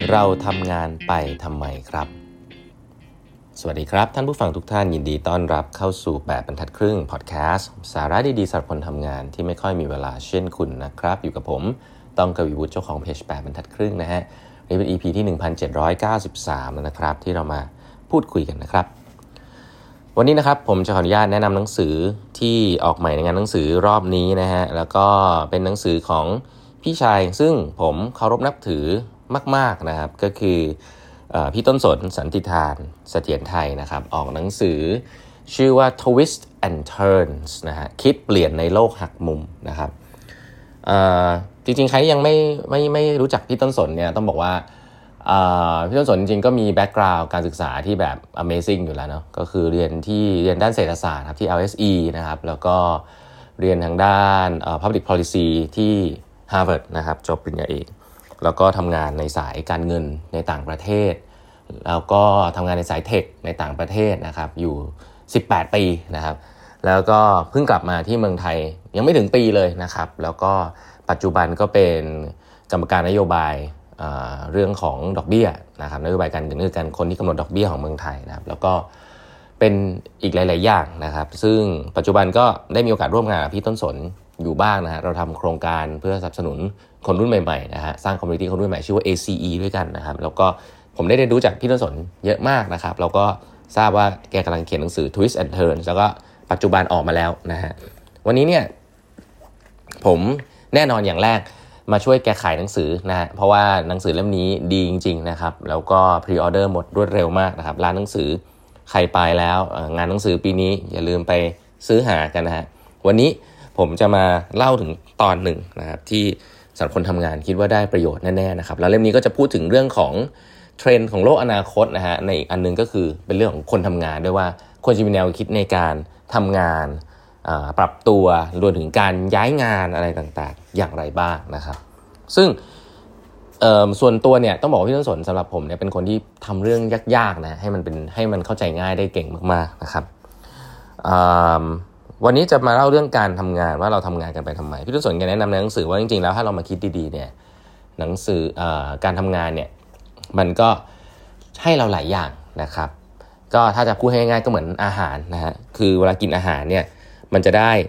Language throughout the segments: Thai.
เราทำงานไปทำไมครับสวัสดีครับท่านผู้ฟังทุกท่านยินดีต้อนรับเข้าสู่8บรรทัดครึ่งพอดแคสต์สาระดีๆสำหรับคนทำงานที่ไม่ค่อยมีเวลาเช่นคุณนะครับอยู่กับผมต้องกวีวุฒิเจ้าของเพจ8บรรทัดครึ่งนะฮะนี่เป็น EP ที่1793แล้วนะครับที่เรามาพูดคุยกันนะครับวันนี้นะครับผมจะขออนุญาตแนะนำหนังสือที่ออกใหม่ในงานหนังสือรอบนี้นะฮะแล้วก็เป็นหนังสือของพี่ชายซึ่งผมเคารพนับถือมากๆนะครับก็คือพี่ต้นสนสันติธานเสถียรไทยนะครับออกหนังสือชื่อว่า Twist and Turns นะฮะคิดเปลี่ยนในโลกหักมุมนะครับจริงๆใครยังไม่รู้จักพี่ต้นสนเนี่ยต้องบอกว่าพี่ต้นสนจริงๆก็มีแบ็คกราวด์การศึกษาที่แบบ Amazing อยู่แล้วเนาะก็คือเรียนด้านเศรษฐศาสตร์ครับที่ LSE นะครับแล้วก็เรียนทางด้าน Public Policy ที่ Harvard นะครับจบปริญญาเอกแล้วก็ทำงานในสายการเงินในต่างประเทศแล้วก็ทำงานในสายเทคในต่างประเทศนะครับอยู่18ปีนะครับแล้วก็เพิ่งกลับมาที่เมืองไทยยังไม่ถึงปีเลยนะครับแล้วก็ปัจจุบันก็เป็นกรรมการนโยบายเรื่องของดอกเบี้ยนะครับนโยบายการเงินคือการคนที่กำหนดดอกเบี้ยของเมืองไทยนะครับแล้วก็เป็นอีกหลายๆอย่างนะครับซึ่งปัจจุบันก็ได้มีโอกาสร่วมงานกับพี่ต้นสนอยู่บ้างนะฮะเราทำโครงการเพื่อสนับสนุนคนรุ่นใหม่ๆนะฮะสร้างคอมมูนิตี้คนรุ่นใหม่ชื่อว่า ACE ด้วยกันนะครับแล้วก็ผมได้เรียนรู้จากพี่ต้นสนเยอะมากนะครับแล้วก็ทราบว่าแกกำลังเขียนหนังสือ Twist and Turns แล้วก็ปัจจุบันออกมาแล้วนะฮะวันนี้เนี่ยผมแน่นอนอย่างแรกมาช่วยแกขายหนังสือนะฮะเพราะว่าหนังสือเล่มนี้ดีจริงๆนะครับแล้วก็พรีออเดอร์หมดรวดเร็วมากนะครับร้านหนังสือใครไปแล้วงานหนังสือปีนี้อย่าลืมไปซื้อหากันนะฮะวันนี้ผมจะมาเล่าถึงตอนหนึ่งนะครับที่สำหรับคนทำงานคิดว่าได้ประโยชน์แน่ๆนะครับแล้วเล่มนี้ก็จะพูดถึงเรื่องของเทรนด์ของโลกอนาคตนะฮะในอีกอันนึงก็คือเป็นเรื่องของคนทำงานด้วยว่าควรจะมีแนวคิดในการทำงานปรับตัวรวมถึงการย้ายงานอะไรต่างๆอย่างไรบ้างนะครับซึ่งส่วนตัวเนี่ยต้องบอกว่าพี่ต้นสนสำหรับผมเนี่ยเป็นคนที่ทำเรื่องยากๆนะให้มันเข้าใจง่ายได้เก่งมากๆนะครับวันนี้จะมาเล่าเรื่องการทำงานว่าเราทำงานกันไปทำไมพี่ต้นสนแกแนะนำในหนังสือว่าจริงๆแล้วถ้าเรามาคิดดีๆเนี่ยหนังสือการทำงานเนี่ยมันก็ให้เราหลายอย่างนะครับก็ถ้าจะพูดให้ง่ายๆก็เหมือนอาหารนะฮะคือเวลากินอาหารเนี่ยมันจะได้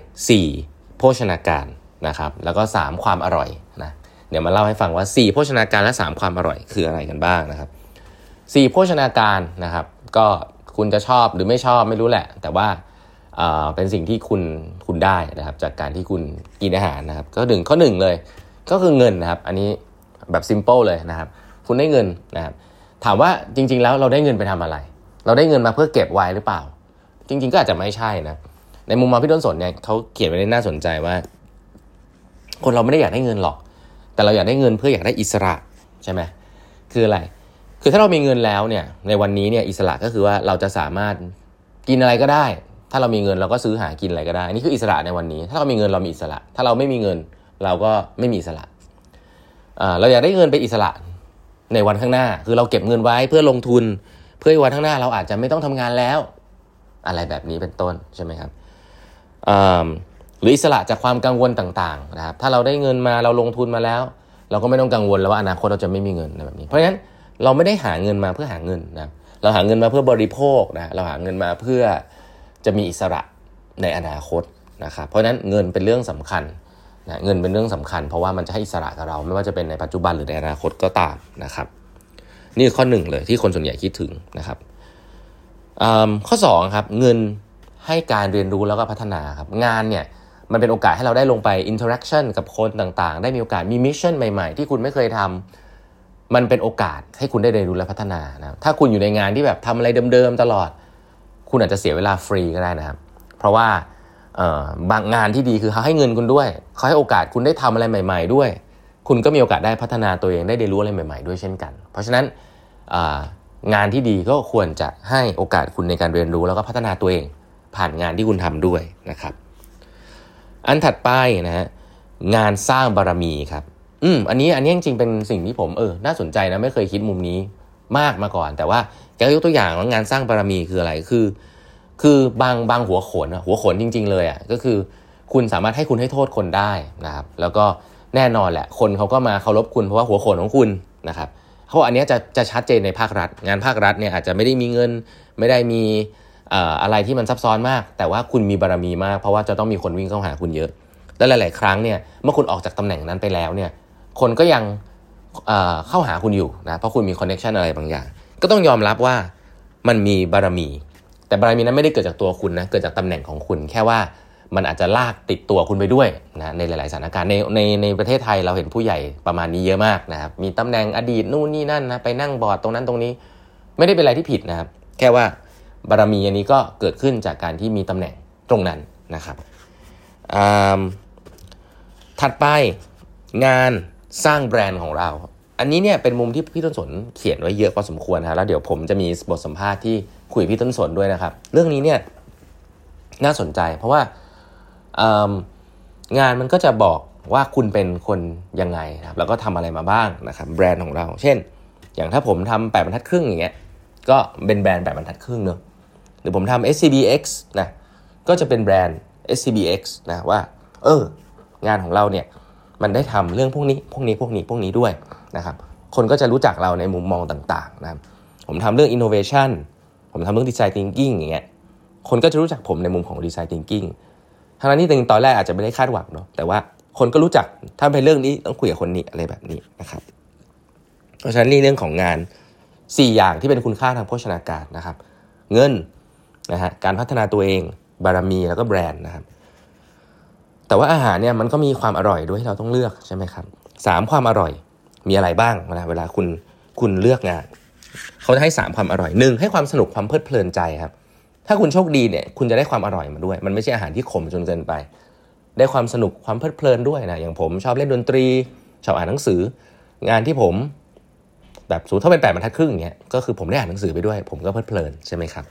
4โภชนาการนะครับแล้วก็3ความอร่อยนะเดี๋ยวมาเล่าให้ฟังว่า4โภชนาการและ3ความอร่อยคืออะไรกันบ้างนะครับ4โภชนาการนะครับก็คุณจะชอบหรือไม่ชอบไม่รู้แหละแต่ว่าเป็นสิ่งที่คุณได้นะครับจากการที่คุณกินอาหารนะครับก็ข้อหนึ่งเลยก็คือเงินนะครับอันนี้แบบซิมเปิลเลยนะครับคุณได้เงินนะครับถามว่าจริงๆแล้วเราได้เงินไปทำอะไรเราได้เงินมาเพื่อเก็บไว้หรือเปล่าจริงๆก็อาจจะไม่ใช่นะในมุมมองพี่ต้นสนเนี่ยเขาเขียนไว้ในน่าสนใจว่าคนเราไม่ได้อยากได้เงินหรอกแต่เราอยากได้เงินเพื่ออยากได้อิสระใช่ไหมคืออะไรคือถ้าเรามีเงินแล้วเนี่ยในวันนี้เนี่ยอิสระก็คือว่าเราจะสามารถกินอะไรก็ได้ถ้าเรามีเงินเราก็ซื้อหากินอะไรก็ได้นี่คืออิสระในวันนี้ถ้าเรามีเงินเรามีอิสระถ้าเราไม่มีเงินเราก็ไม่มีอิสระเราอยากได้เงินเป็นอิสระในวันข้างหน้าคือเราเก็บเงินไว้เพื่อลงทุนเพื่อวันข้างหน้าเราอาจจะไม่ต้องทำงานแล้วอะไรแบบนี้เป็นต้นใช่ไหมครับหรืออิสระจากความกังวลต่างๆนะครับถ้าเราได้เงินมาเราลงทุนมาแล้วเราก็ไม่ต้องกังวลแล้วว่าอนาคตเราจะไม่มีเงินแบบนี้เพราะฉะนั้นเราไม่ได้หาเงินมาเพื่อหาเงินนะเราหาเงินมาเพื่อบริโภคนะเราหาเงินมาเพื่อจะมีอิสระในอนาคตนะครับเพราะฉะนั้นเงินเป็นเรื่องสำคัญนะเงินเป็นเรื่องสำคัญเพราะว่ามันจะให้อิสระกับเราไม่ว่าจะเป็นในปัจจุบันหรือในอนาคตก็ตามนะครับนี่คือข้อหนึ่งเลยที่คนส่วนใหญ่คิดถึงนะครับข้อสองครับเงินให้การเรียนรู้แล้วก็พัฒนาครับงานเนี่ยมันเป็นโอกาสให้เราได้ลงไปอินเทอร์แอคชั่นกับคนต่างๆได้มีโอกาสมีมิชชั่นใหม่ๆที่คุณไม่เคยทำมันเป็นโอกาสให้คุณได้เรียนรู้และพัฒนานะถ้าคุณอยู่ในงานที่แบบทำอะไรเดิมๆตลอดคุณอาจจะเสียเวลาฟรีก็ได้นะครับเพราะว่าบางงานที่ดีคือเขาให้เงินคุณด้วยเขาให้โอกาสคุณได้ทำอะไรใหม่ๆด้วยคุณก็มีโอกาสได้พัฒนาตัวเองได้เรียนรู้อะไรใหม่ๆด้วยเช่นกันเพราะฉะนั้นงานที่ดีก็ควรจะให้โอกาสคุณในการเรียนรู้แล้วก็พัฒนาตัวเองผ่านงานที่คุณทำด้วยนะครับอันถัดไปนะฮะงานสร้างบารมีครับอันนี้จริงๆเป็นสิ่งที่ผมน่าสนใจนะไม่เคยคิดมุมนี้มาก่อนแต่ว่าแกยกตัวอย่างว่างานสร้างบารมีคืออะไรคือบางหัวโขนจริงๆเลยอ่ะก็คือคุณสามารถให้โทษคนได้นะครับแล้วก็แน่นอนแหละคนเขาก็มาเคารพคุณเพราะว่าหัวโขนของคุณนะครับเพราะอันนี้จะชัดเจนในภาครัฐงานภาครัฐเนี่ยอาจจะไม่ได้มีเงินไม่ได้มีอะไรที่มันซับซ้อนมากแต่ว่าคุณมีบารมีมากเพราะว่าจะต้องมีคนวิ่งเข้าหาคุณเยอะและหลายๆครั้งเนี่ยเมื่อคุณออกจากตำแหน่งนั้นไปแล้วเนี่ยคนก็ยังเข้าหาคุณอยู่นะเพราะคุณมีคอนเนคชันอะไรบางอย่างก็ต้องยอมรับว่ามันมีบารมีแต่บารมีนั้นไม่ได้เกิดจากตัวคุณนะเกิดจากตำแหน่งของคุณแค่ว่ามันอาจจะลากติดตัวคุณไปด้วยนะในหลายๆสถานการณ์ในประเทศไทยเราเห็นผู้ใหญ่ประมาณนี้เยอะมากนะครับมีตำแหน่งอดีตนู่นนี่นั่นนะไปนั่งบอร์ดตรงนั้นตรงนี้ไม่ได้เป็นอะไรที่ผิดนะครับแค่ว่าบารมีอันนี้ก็เกิดขึ้นจากการที่มีตำแหน่งตรงนั้นนะครับถัดไปงานสร้างแบรนด์ของเราอันนี้เนี่ยเป็นมุมที่พี่ต้นสนเขียนไว้เยอะพอสมควรนะแล้วเดี๋ยวผมจะมีบทสัมภาษณ์ที่คุยกับพี่ต้นสนด้วยนะครับเรื่องนี้เนี่ยน่าสนใจเพราะว่างานมันก็จะบอกว่าคุณเป็นคนยังไงนะครับแล้วก็ทำอะไรมาบ้างนะครับแบรนด์ของเราเช่นอย่างถ้าผมทำ8 บรรทัดครึ่งอย่างเงี้ยก็เป็นแบรนด์8 บรรทัดครึ่งเนอะหรือผมทำ SCBX นะก็จะเป็นแบรนด์ SCBX นะว่างานของเราเนี่ยมันได้ทำเรื่องพวกนี้ด้วยนะครับคนก็จะรู้จักเราในมุมมองต่างๆนะครับผมทำเรื่อง innovation ผมทำเรื่อง design thinking อย่างเงี้ยคนก็จะรู้จักผมในมุมของ design thinking ทั้งนั้นที่ตอนแรกอาจจะไม่ได้คาดหวังเนาะแต่ว่าคนก็รู้จักถ้าเป็นเรื่องนี้ต้องคุยกับคนนี้อะไรแบบนี้นะครับเพราะฉะนั้นเรื่องของงาน4อย่างที่เป็นคุณค่าทางโภชนาการนะครับเงินนะฮะการพัฒนาตัวเองบารมีแล้วก็แบรนด์นะครับแต่ว่าอาหารเนี่ยมันก็มีความอร่อยด้วยที่เราต้องเลือกใช่ไหมครับ3ความอร่อยมีอะไรบ้างนะเวลาคุณเลือกงานเขาจะให้3ความอร่อย1ให้ความสนุกความเพลิดเพลินใจครับถ้าคุณโชคดีเนี่ยคุณจะได้ความอร่อยมาด้วยมันไม่ใช่อาหารที่ขมจนเกินไปได้ความสนุกความเพลิดเพลินด้วยนะอย่างผมชอบเล่นดนตรีชอบอ่านหนังสืองานที่ผมแบบสูงเท่าเป็น8 บรรทัดครึ่งอย่างเงี้ยก็คือผมได้อ่านหนังสือไปด้วยผมก็เพลิดเพลินใช่ไหมครับ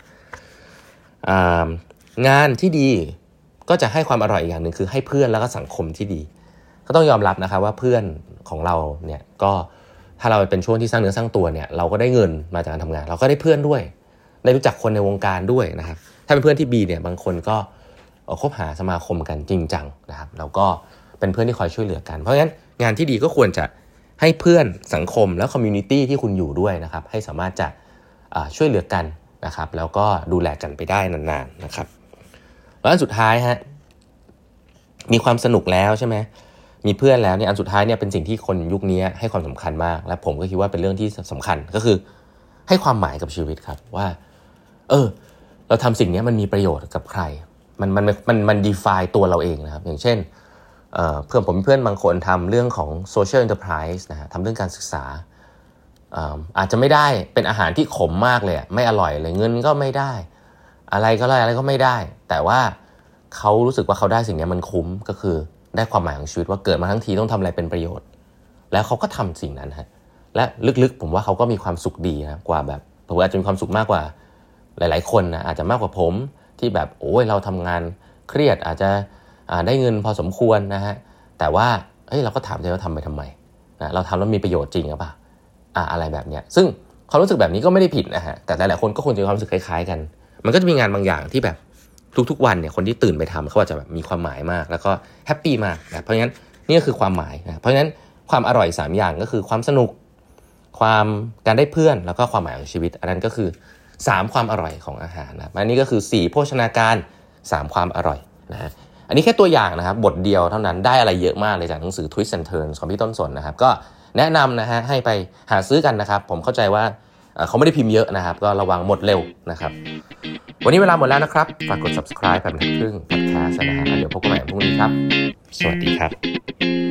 งานที่ดีก็จะให้ความอร่อยอีกอย่างหนึ่งคือให้เพื่อนแล้วก็สังคมที่ดีก็ต้องยอมรับนะครับว่าเพื่อนของเราเนี่ยก็ถ้าเราเป็นช่วงที่สร้างเนื้อสร้างตัวเนี่ยเราก็ได้เงินมาจากการทำงานเราก็ได้เพื่อนด้วยได้รู้จักคนในวงการด้วยนะครับถ้าเป็นเพื่อนที่ดีเนี่ยบางคนก็คบหาสมาคมกันจริงจังนะครับแล้วก็เป็นเพื่อนที่คอยช่วยเหลือกันเพราะฉะนั้นงานที่ดีก็ควรจะให้เพื่อนสังคมและคอมมูนิตี้ที่คุณอยู่ด้วยนะครับให้สามารถจะช่วยเหลือกันนะครับแล้วก็ดูแลกันไปได้นานๆนะครับแล้วอันสุดท้ายฮะมีความสนุกแล้วใช่ไหมมีเพื่อนแล้วเนี่ยอันสุดท้ายเนี่ยเป็นสิ่งที่คนยุคนี้ให้ความสำคัญมากและผมก็คิดว่าเป็นเรื่องที่สำคัญก็คือให้ความหมายกับชีวิตครับว่าเราทำสิ่งนี้มันมีประโยชน์กับใครมัน define ตัวเราเองนะครับอย่างเช่นเพื่อนบางคนทำเรื่องของ social enterprise นะฮะทำเรื่องการศึกษาอาจจะไม่ได้เป็นอาหารที่ขมมากเลยไม่อร่อยเลยเงินก็ไม่ได้อะไรก็ไม่ได้แต่ว่าเขารู้สึกว่าเขาได้สิ่งนี้มันคุ้มก็คือได้ความหมายของชีวิตว่าเกิดมาทั้งทีต้องทำอะไรเป็นประโยชน์แล้วเขาก็ทำสิ่งนั้นฮะและลึกๆผมว่าเขาก็มีความสุขดีนะกว่าแบบผมอาจจะมีความสุขมากกว่าหลายๆคนนะอาจจะมากกว่าผมที่แบบโอ้ยเราทำงานเครียดอาจจะได้เงินพอสมควรนะฮะแต่ว่าเราก็ถามใจว่าทำไปทำไมนะเราทำแล้วมีประโยชน์จริงหรือเปล่าอะไรแบบเนี้ยซึ่งความรู้สึกแบบนี้ก็ไม่ได้ผิดนะฮะแต่หลายๆคนก็คงจะมีความรู้สึกคล้ายๆกันมันก็จะมีงานบางอย่างที่แบบทุกๆวันเนี่ยคนที่ตื่นไปทำเขาอาจจะแบบมีความหมายมากแล้วก็แฮปปี้มากนะเพราะฉะนั้นนี่ก็คือความหมายนะเพราะฉะนั้นความอร่อย3อย่างก็คือความสนุกความการได้เพื่อนแล้วก็ความหมายของชีวิตอันนั้นก็คือ3ความอร่อยของอาหารนะอันนี้ก็คือ4โภชนาการ3ความอร่อยนะอันนี้แค่ตัวอย่างนะครับบทเดียวเท่านั้นได้อะไรเยอะมากเลยจากหนังสือ Twist and Turns ของพี่ต้นสนนะครับก็แนะนำนะฮะให้ไปหาซื้อกันนะครับผมเข้าใจว่าเขาไม่ได้พิมพ์เยอะนะครับก็ระวังหมดเร็วนะครับวันนี้เวลาหมดแล้วนะครับฝากกด subscribe 8 บรรทัดครึ่ง podcast นะฮะเดี๋ยวพบกันใหม่พรุ่งนี้ครับสวัสดีครับ